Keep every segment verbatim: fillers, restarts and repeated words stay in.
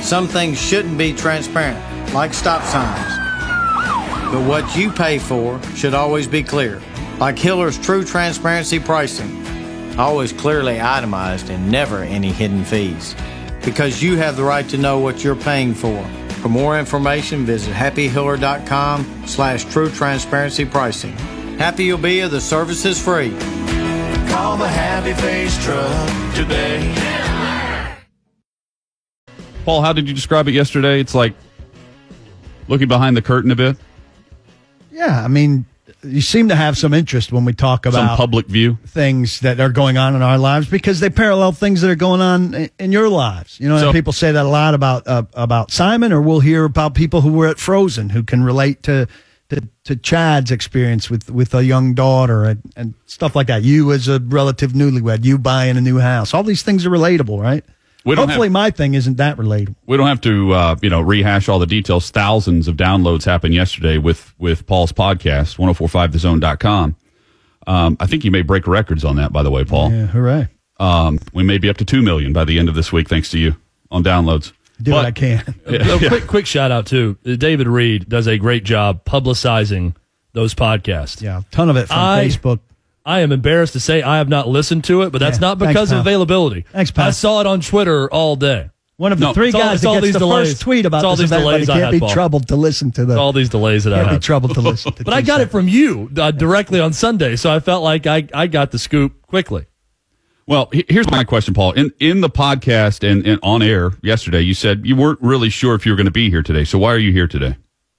some things shouldn't be transparent, like stop signs. But what you pay for should always be clear, like Hiller's True Transparency Pricing. Always clearly itemized and never any hidden fees. Because you have the right to know what you're paying for. For more information, visit happy hiller dot com slash true transparency pricing. Happy you'll be if the service is free. Call the Happy Face Truck today. Paul, how did you describe it yesterday? It's like looking behind the curtain a bit. Yeah, I mean, you seem to have some interest when we talk about some public view things that are going on in our lives because they parallel things that are going on in, in your lives. You know, So- and people say that a lot about uh, about Simon, or we'll hear about people who were at Frozen who can relate to to, to Chad's experience with, with a young daughter and, and stuff like that. You as a relative newlywed, you buying a new house. All these things are relatable, right? We don't Hopefully have- my thing isn't that relatable. We don't have to, uh, you know, rehash all the details. Thousands of downloads happened yesterday with, with Paul's podcast, ten forty-five the zone dot com. Um, I think you may break records on that, by the way, Paul. Yeah, hooray. Um, we may be up to two million by the end of this week, thanks to you on downloads. Do But- what I can. A quick, quick shout out too. David Reed does a great job publicizing those podcasts. Yeah, a ton of it from I- Facebook. I am embarrassed to say I have not listened to it, but that's Yeah, not thanks, because pal. of availability. Thanks, pal. I saw it on Twitter all day. One of the No, three it's all- guys it's that all gets these the delays. first tweet about It's all this these event, but delays he I can't had, be Paul. troubled to listen to the. All these delays that I Can't be have. troubled to listen to. But I got it from you uh, directly on Sunday, so I felt like I, I got the scoop quickly. Well, he- here's my question, Paul. In in the podcast and, and on air yesterday, you said you weren't really sure if you were going to be here today. So why are you here today?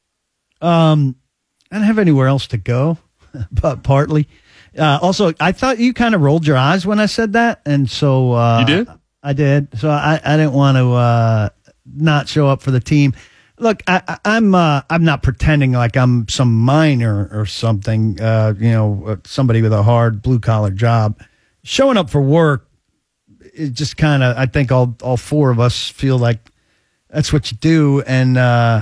Um, I don't have anywhere else to go, but partly. Uh, also, I thought you kind of rolled your eyes when I said that, and so uh, You did? I did. So I, I didn't want to uh, not show up for the team. Look, I, I, I'm uh, I'm not pretending like I'm some miner or something. Uh, you know, uh, somebody with a hard blue collar job. Showing up for work is just kind of. I think all all four of us feel like that's what you do, and uh,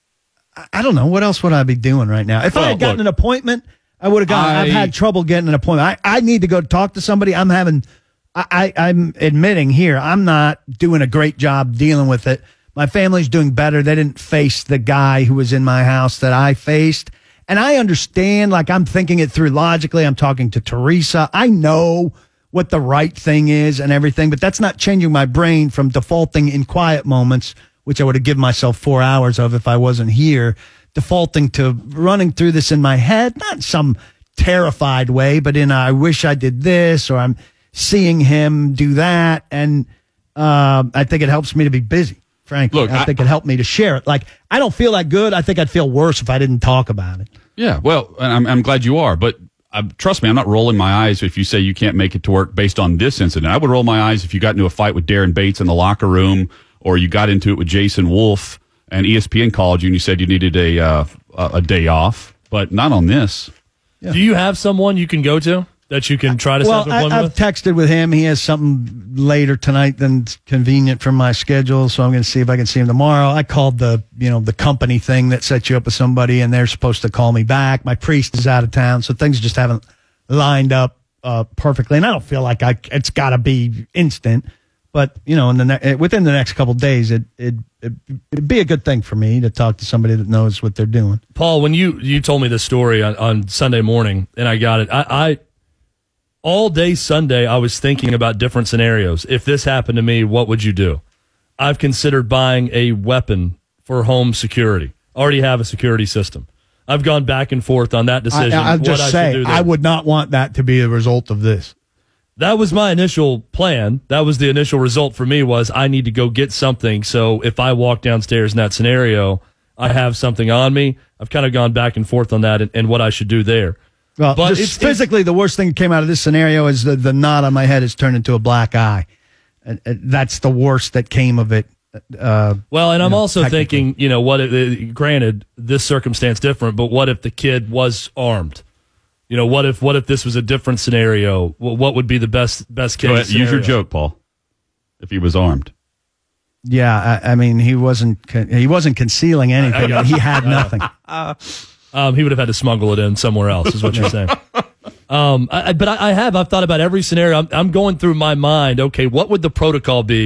I, I don't know what else would I be doing right now. If I Well, had gotten look, an appointment, I would have gotten. I- I've had trouble getting an appointment. I, I need to go talk to somebody. I'm having. I, I I'm admitting here I'm not doing a great job dealing with it. My family's doing better. They didn't face the guy who was in my house that I faced. And I understand, like, I'm thinking it through logically. I'm talking to Teresa. I know what the right thing is and everything, but that's not changing my brain from defaulting in quiet moments, which I would have given myself four hours of if I wasn't here, defaulting to running through this in my head, not in some terrified way, but in a, I wish I did this, or I'm seeing him do that. And uh, I think it helps me to be busy. Frankly, Look, I, I- think it helped me to share it. Like, I don't feel that good. I think I'd feel worse if I didn't talk about it. Yeah, well, and I'm, I'm glad you are, but uh, trust me, I'm not rolling my eyes if you say you can't make it to work based on this incident. I would roll my eyes if you got into a fight with Darren Bates in the locker room, or you got into it with Jason Wolf and E S P N called you and you said you needed a uh, a a day off, but not on this. Yeah. Do you have someone you can go to that you can try to Well, set up an I, appointment I've with? texted with him. He has something later tonight that's convenient for my schedule, so I'm going to see if I can see him tomorrow. I called the, you know, the company thing that sets you up with somebody, and they're supposed to call me back. My priest is out of town, so things just haven't lined up uh, perfectly. And I don't feel like I it's got to be instant, but you know, in the ne- within the next couple of days, it it it'd be a good thing for me to talk to somebody that knows what they're doing. Paul, when you, you told me this story on, on Sunday morning, and I got it, I, I all day Sunday, I was thinking about different scenarios. If this happened to me, what would you do? I've considered buying a weapon for home security. Already have a security system. I've gone back and forth on that decision. I, I'll what just I should say, do there. I would not want that to be a result of this. That was my initial plan. That was the initial result for me was I need to go get something. So if I walk downstairs in that scenario, I have something on me. I've kind of gone back and forth on that and, and what I should do there. Well, But just it's- physically, the worst thing that came out of this scenario is the, the knot on my head has turned into a black eye. And, and that's the worst that came of it. Uh, Well, and I'm know, also technically. thinking, you know, what if, uh, granted, this circumstance different, but what if the kid was armed? You know, what if what if this was a different scenario? Wh- What would be the best best case Go ahead, use your scenario? joke, Paul. If he was armed. yeah, I, I mean, he wasn't con- he wasn't concealing anything. got He had nothing. Um, he would have had to smuggle it in somewhere else, is what you're saying. Um, I, I- but I, I have. I've thought about every scenario. I'm, I'm going through my mind. Okay, what would the protocol be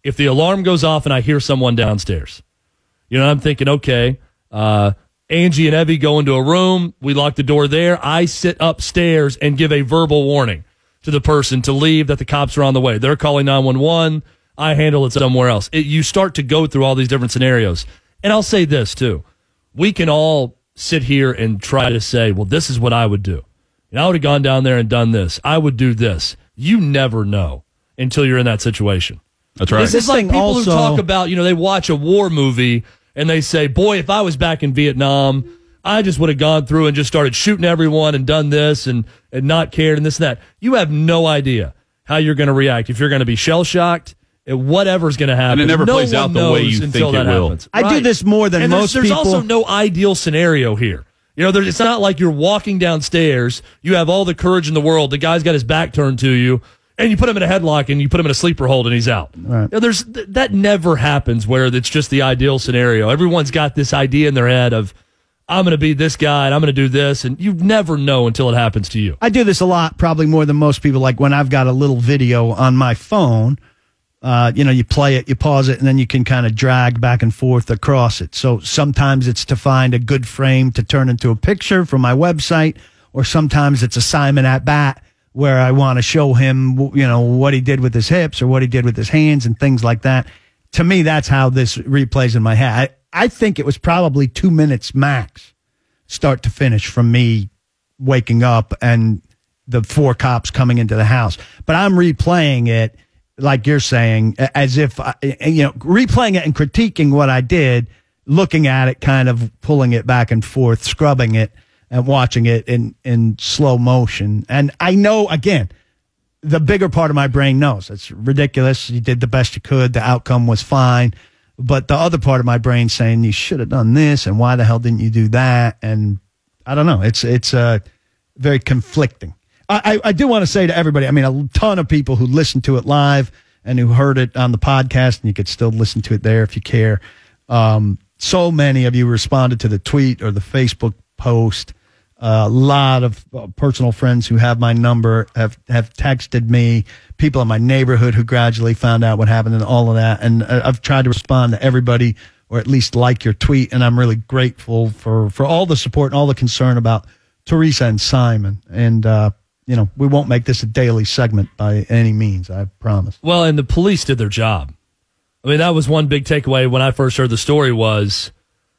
if the alarm goes off and I hear someone downstairs, you know, I'm thinking, okay, uh, Angie and Evie go into a room. We lock the door there. I sit upstairs and give a verbal warning to the person to leave, that the cops are on the way. They're calling nine one one. I handle it somewhere else. It, you start to go through all these different scenarios. And I'll say this, too. We can all sit here and try to say, well, this is what I would do. And I would have gone down there and done this. I would do this. You never know until you're in that situation. That's right. This is like people also, who talk about, you know, they watch a war movie and they say, boy, if I was back in Vietnam, I just would have gone through and just started shooting everyone and done this and, and not cared and this and that. You have no idea how you're going to react. If you're going to be shell-shocked, whatever's going to happen. And it never no plays out the way you think it will. Happens. I right. do this more than and most there's, there's people. also no ideal scenario here. You know, there's, it's not like you're walking downstairs, you have all the courage in the world, the guy's got his back turned to you, and you put him in a headlock and you put him in a sleeper hold and he's out. Right. You know, there's th- that never happens where it's just the ideal scenario. Everyone's got this idea in their head of, I'm going to be this guy and I'm going to do this, and you never know until it happens to you. I do this a lot, probably more than most people. Like when I've got a little video on my phone, uh, you know, you play it, you pause it, and then you can kind of drag back and forth across it. So sometimes it's to find a good frame to turn into a picture from my website, or sometimes it's a Simon at bat where I want to show him, you know, what he did with his hips or what he did with his hands and things like that. To me, that's how this replays in my head. I, I think it was probably two minutes max, start to finish, from me waking up and the four cops coming into the house. But I'm replaying it, like you're saying, as if, I, you know, replaying it and critiquing what I did, looking at it, kind of pulling it back and forth, scrubbing it, and watching it in, in slow motion. And I know, again, the bigger part of my brain knows it's ridiculous. You did the best you could. The outcome was fine. But the other part of my brain saying you should have done this, and why the hell didn't you do that? And I don't know. It's it's uh, very conflicting. I, I, I do want to say to everybody, I mean, a ton of people who listened to it live and who heard it on the podcast, and you could still listen to it there if you care. Um, so many of you responded to the tweet or the Facebook post. Uh, a lot of uh, personal friends who have my number have, have texted me, people in my neighborhood who gradually found out what happened and all of that. And uh, I've tried to respond to everybody, or at least like your tweet. And I'm really grateful for, for all the support and all the concern about Teresa and Simon. And, uh, you know, we won't make this a daily segment by any means, I promise. Well, and the police did their job. I mean, that was one big takeaway when I first heard the story, was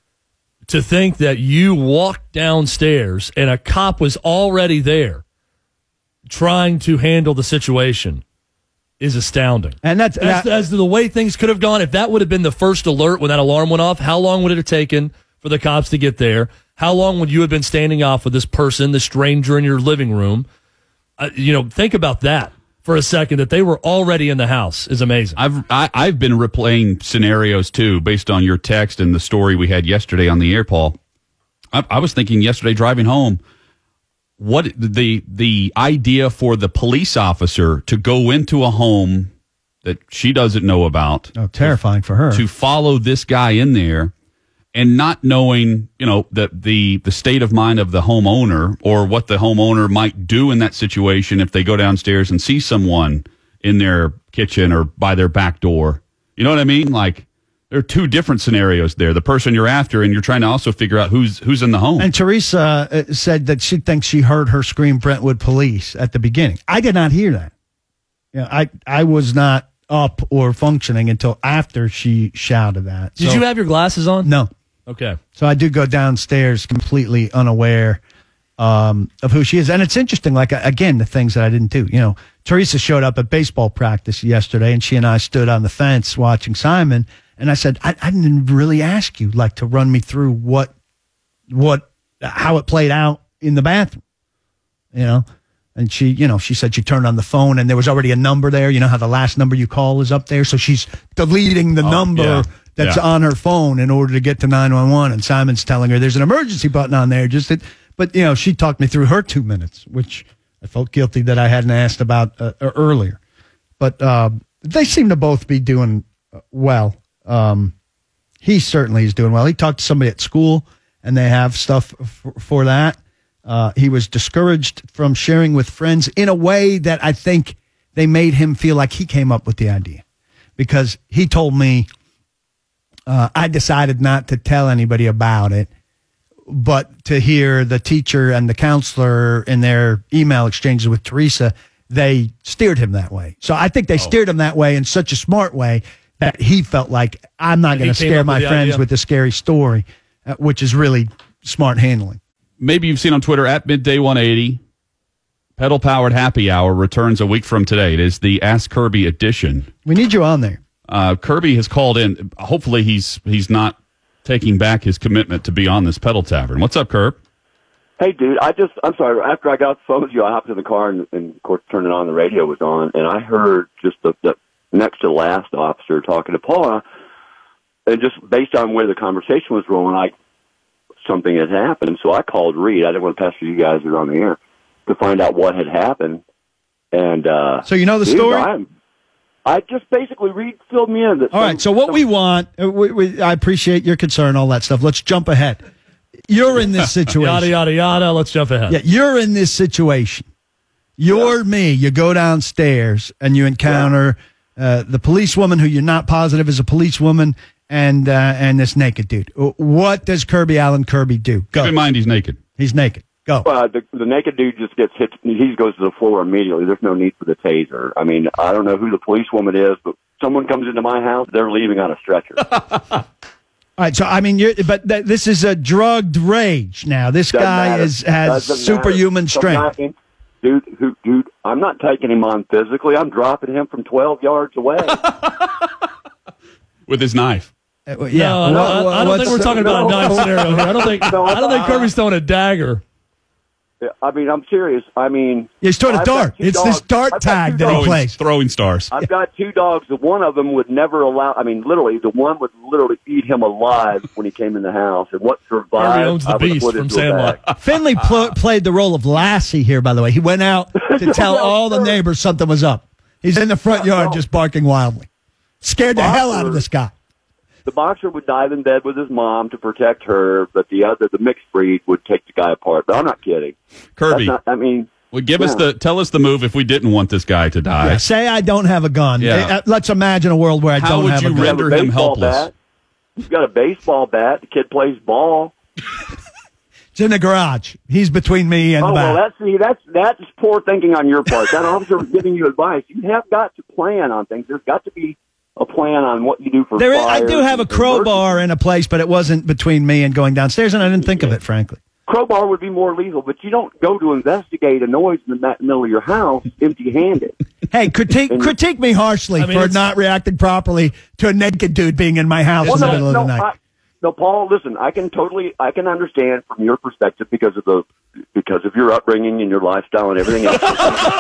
to think that you walked downstairs and a cop was already there trying to handle the situation is astounding. And that's as, that, as to the way things could have gone. If that would have been the first alert when that alarm went off, how long would it have taken for the cops to get there? How long would you have been standing off with this person, the stranger in your living room? Uh, you know, think about that for a second, that they were already in the house is amazing. I've I, I've been replaying scenarios too, based on your text and the story we had yesterday on the air, Paul. I, I was thinking yesterday driving home, what the the idea for the police officer to go into a home that she doesn't know about. oh, terrifying for her. To follow this guy in there and not knowing, you know, the, the, the state of mind of the homeowner, or what the homeowner might do in that situation if they go downstairs and see someone in their kitchen or by their back door. You know what I mean? Like, there are two different scenarios there. The person you're after, and you're trying to also figure out who's who's in the home. And Teresa uh, said that she thinks she heard her scream Brentwood police at the beginning. I did not hear that. You know, I, I was not up or functioning until after she shouted that. Did So- you have your glasses on? No. Okay. So I do go downstairs completely unaware um, of who she is. And it's interesting, like, again, the things that I didn't do. You know, Teresa showed up at baseball practice yesterday, and she and I stood on the fence watching Simon. And I said, I, I didn't really ask you, like, to run me through what, what, how it played out in the bathroom, you know? And she, you know, she said she turned on the phone and there was already a number there. You know how the last number you call is up there? So she's deleting the Oh, number yeah. that's Yeah. on her phone in order to get to nine one one. And Simon's telling her there's an emergency button on there. Just that, but, you know, she talked me through her two minutes, which I felt guilty that I hadn't asked about uh, earlier. But uh, they seem to both be doing well. Um, he certainly is doing well. He talked to somebody at school, and they have stuff for, for that. Uh, he was discouraged from sharing with friends in a way that I think they made him feel like he came up with the idea. because he told me uh, I decided not to tell anybody about it, but to hear the teacher and the counselor in their email exchanges with Teresa, they steered him that way. So I think they oh. steered him that way in such a smart way that he felt like, I'm not going to scare my friends idea. with a scary story, uh, which is really smart handling. Maybe you've seen on Twitter, at Midday one eighty, Pedal Powered Happy Hour returns a week from today. It is the Ask Kirby edition. We need you on there. Uh, Kirby has called in. Hopefully he's he's not taking back his commitment to be on this Pedal Tavern. What's up, Kirb? Hey, dude, I just, I'm sorry, after I got off the phone with you, I hopped in the car and, and of course, turned it on, the radio was on, and I heard just the, the next to last officer talking to Paula, and just based on where the conversation was rolling, I something had happened, so I called Reed. I didn't want to pester you guys who are on the air to find out what had happened. And uh, so you know the dude, story? I'm, I just basically, Reed filled me in. That all some, right, so what some, we want, we, we, I appreciate your concern, all that stuff. Let's jump ahead. You're in this situation. Yada, yada, yada. Let's jump ahead. Yeah, you're in this situation. You're yeah. me. You go downstairs and you encounter yeah. uh, the policewoman who you're not positive is a policewoman and uh, and this naked dude. What does Kirby Allen Kirby do? Go. Keep in mind he's naked. He's naked. Go. Well, the, the naked dude just gets hit. He goes to the floor immediately. There's no need for the taser. I mean, I don't know who the policewoman is, but someone comes into my house, they're leaving on a stretcher. All right, so I mean, you're, but th- this is a drugged rage. Now, this Doesn't guy matter. is has Doesn't superhuman matter. strength. Not, dude, who, dude, I'm not taking him on physically. I'm dropping him from twelve yards away with his knife. Uh, yeah, no, no, I, I don't think we're talking about no, a knife scenario here. I don't think. No, I don't think Kirby's throwing a dagger. I mean, I'm serious. I mean, he's throwing a dart. It's dogs. this dart I've tag that dogs. he plays. Throwing stars. I've got two dogs. The one of them would never allow. I mean, literally, the one would literally eat him alive when he came in the house. And what survived? Kirby owns the I would beast put from into a Sandlot. bag. Finley pl- played the role of Lassie here, by the way. He went out to tell all the neighbors something was up. He's in the front yard just barking wildly. Scared the hell out of this guy. The boxer would dive in bed with his mom to protect her, but the other, the mixed breed, would take the guy apart. But I'm not kidding. Kirby, not, I mean, well, give yeah. us the tell us the move if we didn't want this guy to die. Yeah, say I don't have a gun. Yeah. Uh, Let's imagine a world where I How don't would have you a gun. render You have a him baseball helpless? Bat. You've got a baseball bat. The kid plays ball. It's in the garage. He's between me and Oh the well, bat. that's see, that's that's poor thinking on your part. That officer was giving you advice. You have got to plan on things. There's got to be a plan on what you do for There is, I fires do have a and crowbar emergencies. in a place, but it wasn't between me and going downstairs, and I didn't think of it, frankly. Crowbar would be more lethal, but you don't go to investigate a noise in the middle of your house empty-handed. Hey, critique And- critique me harshly I mean, for it's- not reacting properly to a naked dude being in my house Well, in the no, middle no, of the night. I, no, Paul. Listen, I can totally, I can understand from your perspective because of the, because of your upbringing and your lifestyle and everything else.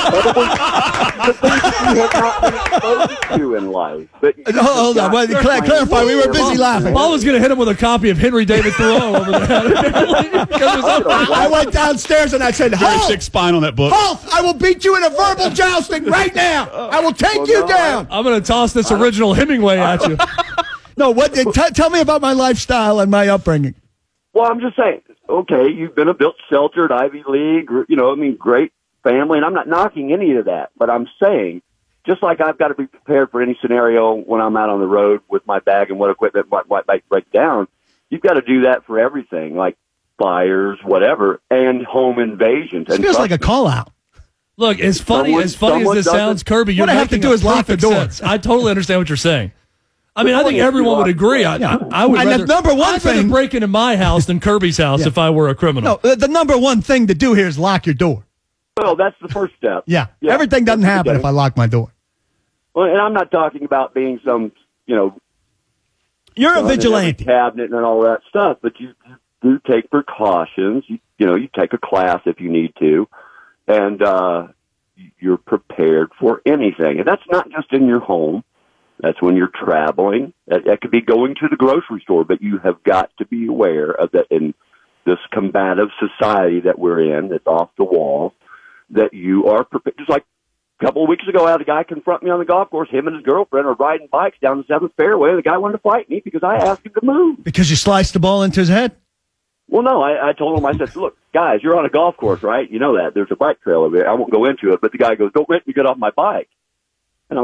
The things that you have not been exposed to in life. But No, hold on. Well, cla- clarify. We were busy laughing. Paul was going to hit him with a copy of Henry David Thoreau over the head. I went downstairs and I said, Very Halt! sick spine on that book. Halt! I will beat you in a verbal jousting right now. I will take Well, you no, down. I'm going to toss this original Hemingway at you. No, what? T- tell me about my lifestyle and my upbringing. Well, I'm just saying, okay, you've been a built sheltered Ivy League, you know, I mean, great family, and I'm not knocking any of that, but I'm saying, just like I've got to be prepared for any scenario when I'm out on the road with my bag and what equipment might, might, might break down, you've got to do that for everything, like fires, whatever, and home invasions. This and feels trust like a me, call out. Look, as funny Someone- as funny as someone this doesn't- sounds, Kirby, you're What I have to making do is lock the perfect door. sense. I totally understand what you're saying. I mean, I think point is everyone you would lock agree. I, the I, door. I would And the rather, number one I'd rather thing- break into my house than Kirby's house Yeah. if I were a criminal. No, uh, the number one thing to do here is lock your door. Well, that's the first step. Yeah, Yeah. everything doesn't That's happen okay. if I lock my door. Well, and I'm not talking about being some, you know, You're a gun in every vigilante. cabinet and all that stuff, but you do take precautions. You, you know, you take a class if you need to, and uh, you're prepared for anything. And that's not just in your home. That's when you're traveling. That, that could be going to the grocery store, but you have got to be aware of that in this combative society that we're in, that's off the wall, that you are prepared. Just like a couple of weeks ago, I had a guy confront me on the golf course. Him and his girlfriend are riding bikes down the seventh fairway. The guy wanted to fight me because I asked him to move. Because you sliced the ball into his head? Well, no, I, I told him, I said, look, guys, you're on a golf course, right? You know that. There's a bike trail over there. I won't go into it. But the guy goes, don't make me get off my bike. And I'm like,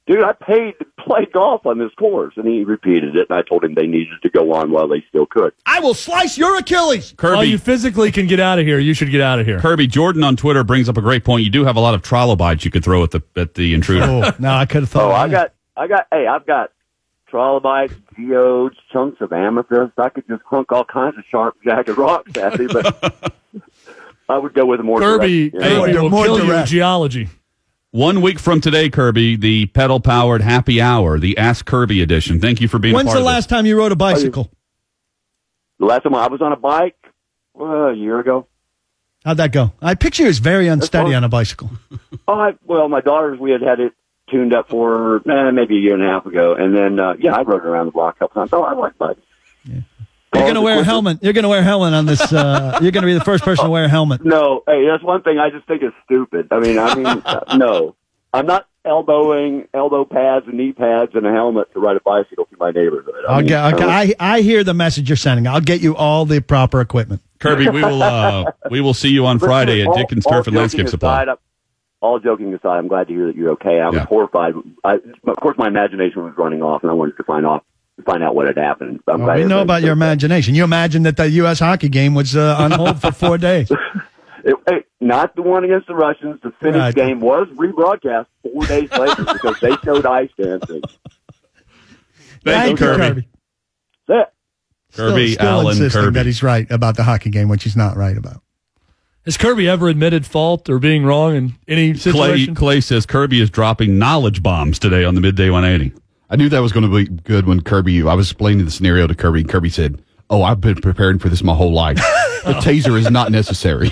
dude, I paid to play golf on this course. And he repeated it, and I told him they needed to go on while they still could. I will slice your Achilles. Kirby, While you physically can get out of here, you should get out of here. Kirby Jordan on Twitter brings up a great point. You do have a lot of trilobites you could throw at the at the intruder. Oh, no, I could have thought. Oh, I that. got, I got, hey, I've got trilobites, geodes, chunks of amethyst. I could just hunk all kinds of sharp jagged rocks at me, but I would go with a more Kirby, direct, you know. Kirby You're will more kill you in direct. geology. One week from today, Kirby, the pedal-powered happy hour, the Ask Kirby edition. Thank you for being When's a part the of last time you rode a bicycle? The last time I was on a bike, well, a year ago. How'd that go? I picture you as very unsteady fine. on a bicycle. Oh, I, well, my daughters, we had had it tuned up for eh, maybe a year and a half ago, and then uh, yeah, I rode around the block a couple times. Oh, I like bikes. Yeah. You're going to wear a helmet. You're going to wear a helmet on this. Uh, you're going to be the first person to wear a helmet. No, hey, that's one thing I just think is stupid. I mean, I mean, uh, no, I'm not elbowing elbow pads and knee pads and a helmet to ride a bicycle through my neighborhood. I I'll mean, get, okay, uh, I, I hear the message you're sending. I'll get you all the proper equipment. Kirby, we will uh, we will see you on Friday at all- Dickens all Turf and joking Landscape Supply. aside, I'm- All joking aside, I'm glad to hear that you're okay. I was Yeah. horrified. I, of course, my imagination was running off, and I wanted to find off, find out what had happened. I'm Well, glad we know everybody's about your okay. imagination. You imagined that the U S hockey game was uh, on hold for four days. It, hey, not the one against the Russians. The Finnish Right. game was rebroadcast four days later because they showed ice dancing. Thank you, Kirby. That's it. Kirby, still, still Allen, insisting Kirby. that he's right about the hockey game, which he's not right about. Has Kirby ever admitted fault or being wrong in any Clay, situation? Clay says Kirby is dropping knowledge bombs today on the Midday one eighty. I knew that was going to be good when Kirby, I was explaining the scenario to Kirby, and Kirby said, oh, I've been preparing for this my whole life. The taser is not necessary.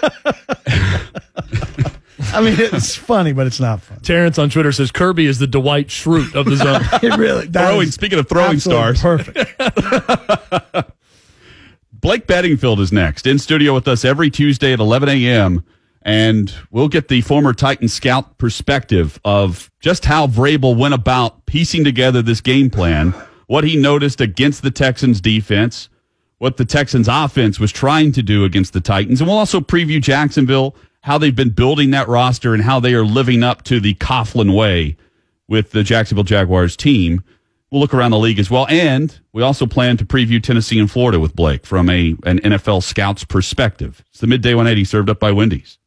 I mean, it's funny, but it's not funny. Terrence on Twitter says Kirby is the Dwight Schrute of the zone. It really that Throwing, is speaking of throwing absolutely stars. Perfect. Blake Bedingfield is next, in studio with us every Tuesday at eleven a.m., and we'll get the former Titan scout perspective of just how Vrabel went about piecing together this game plan, what he noticed against the Texans defense, what the Texans offense was trying to do against the Titans, and we'll also preview Jacksonville, how they've been building that roster and how they are living up to the Coughlin way with the Jacksonville Jaguars team. We'll look around the league as well, and we also plan to preview Tennessee and Florida with Blake from a an N F L scout's perspective. It's the Midday one eighty served up by Wendy's.